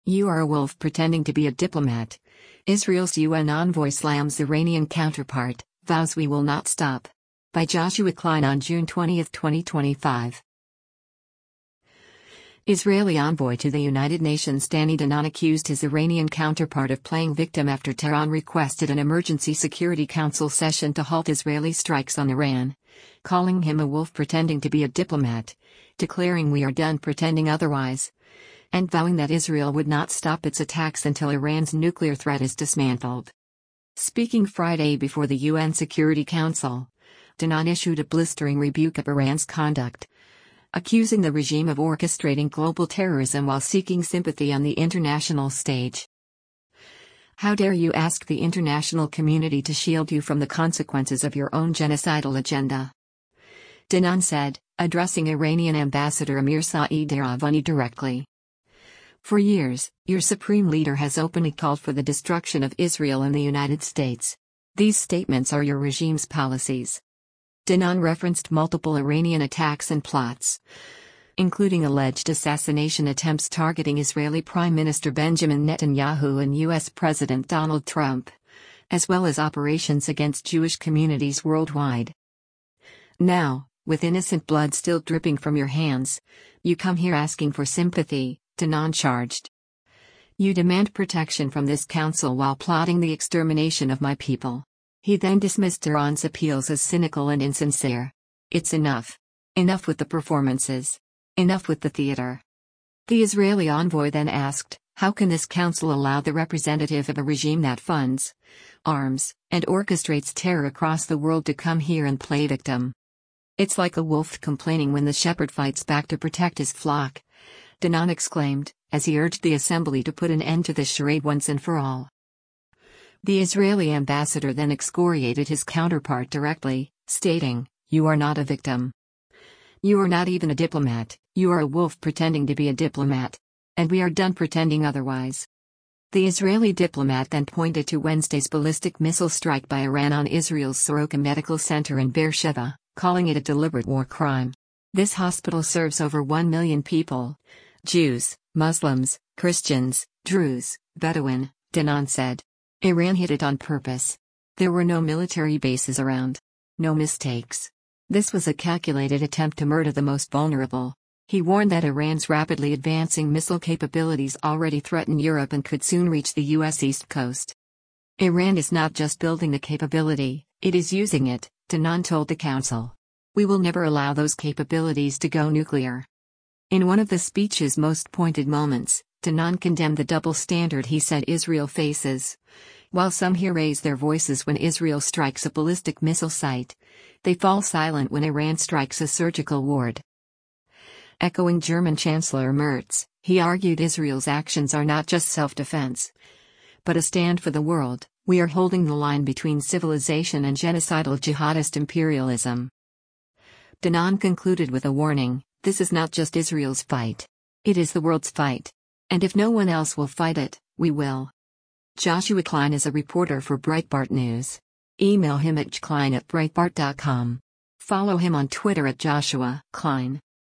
You are a wolf pretending to be a diplomat. Israel's UN envoy slams Iranian counterpart, vows we will not stop. By Joshua Klein on June 20, 2025. Israeli envoy to the United Nations Danny Danon accused his Iranian counterpart of playing victim after Tehran requested an emergency Security Council session to halt Israeli strikes on Iran, calling him a wolf pretending to be a diplomat, declaring we are done pretending otherwise, and vowing that Israel would not stop its attacks until Iran's nuclear threat is dismantled. Speaking Friday before the UN Security Council, Danon issued a blistering rebuke of Iran's conduct, accusing the regime of orchestrating global terrorism while seeking sympathy on the international stage. How dare you ask the international community to shield you from the consequences of your own genocidal agenda? Danon said, addressing Iranian Ambassador Amir Saeed Iravani directly. For years, your supreme leader has openly called for the destruction of Israel and the United States. These statements are your regime's policies. Danon referenced multiple Iranian attacks and plots, including alleged assassination attempts targeting Israeli Prime Minister Benjamin Netanyahu and U.S. President Donald Trump, as well as operations against Jewish communities worldwide. Now, with innocent blood still dripping from your hands, you come here asking for sympathy, Danon charged. You demand protection from this council while plotting the extermination of my people. He then dismissed Iran's appeals as cynical and insincere. It's enough. Enough with the performances. Enough with the theater. The Israeli envoy then asked, how can this council allow the representative of a regime that funds, arms, and orchestrates terror across the world to come here and play victim? It's like a wolf complaining when the shepherd fights back to protect his flock, Danon exclaimed, as he urged the assembly to put an end to this charade once and for all. The Israeli ambassador then excoriated his counterpart directly, stating, you are not a victim. You are not even a diplomat, you are a wolf pretending to be a diplomat. And we are done pretending otherwise. The Israeli diplomat then pointed to Wednesday's ballistic missile strike by Iran on Israel's Soroka Medical Center in Beersheba, calling it a deliberate war crime. This hospital serves over 1 million people. Jews, Muslims, Christians, Druze, Bedouin, Danon said. Iran hit it on purpose. There were no military bases around. No mistakes. This was a calculated attempt to murder the most vulnerable. He warned that Iran's rapidly advancing missile capabilities already threaten Europe and could soon reach the U.S. East Coast. Iran is not just building the capability, it is using it, Danon told the council. We will never allow those capabilities to go nuclear. In one of the speech's most pointed moments, Danon condemned the double standard he said Israel faces. While some here raise their voices when Israel strikes a ballistic missile site, they fall silent when Iran strikes a surgical ward. Echoing German Chancellor Merz, he argued Israel's actions are not just self-defense, but a stand for the world. We are holding the line between civilization and genocidal jihadist imperialism. Danon concluded with a warning, this is not just Israel's fight. It is the world's fight. And if no one else will fight it, we will. Joshua Klein is a reporter for Breitbart News. Email him at jklein@breitbart.com. Follow him on Twitter at Joshua Klein.